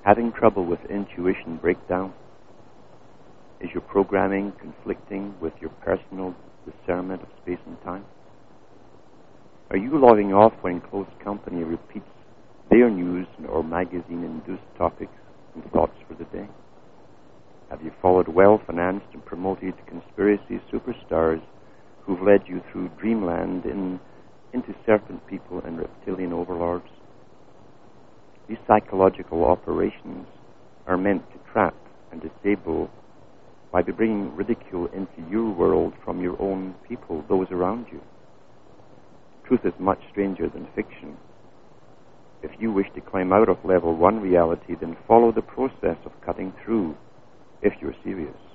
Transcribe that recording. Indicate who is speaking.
Speaker 1: Having trouble with intuition breakdown? Is your programming conflicting with your personal discernment of space and time? Are you logging off when close company repeats their news or magazine-induced topics and thoughts for the day? Have you followed well-financed and promoted conspiracy superstars who've led you through dreamland into serpent people and reptilian overlords? These psychological operations are meant to trap and disable by bringing ridicule into your world from your own people, those around you. Truth is much stranger than fiction. If you wish to climb out of level 1 reality, then follow the process of cutting through if you're serious.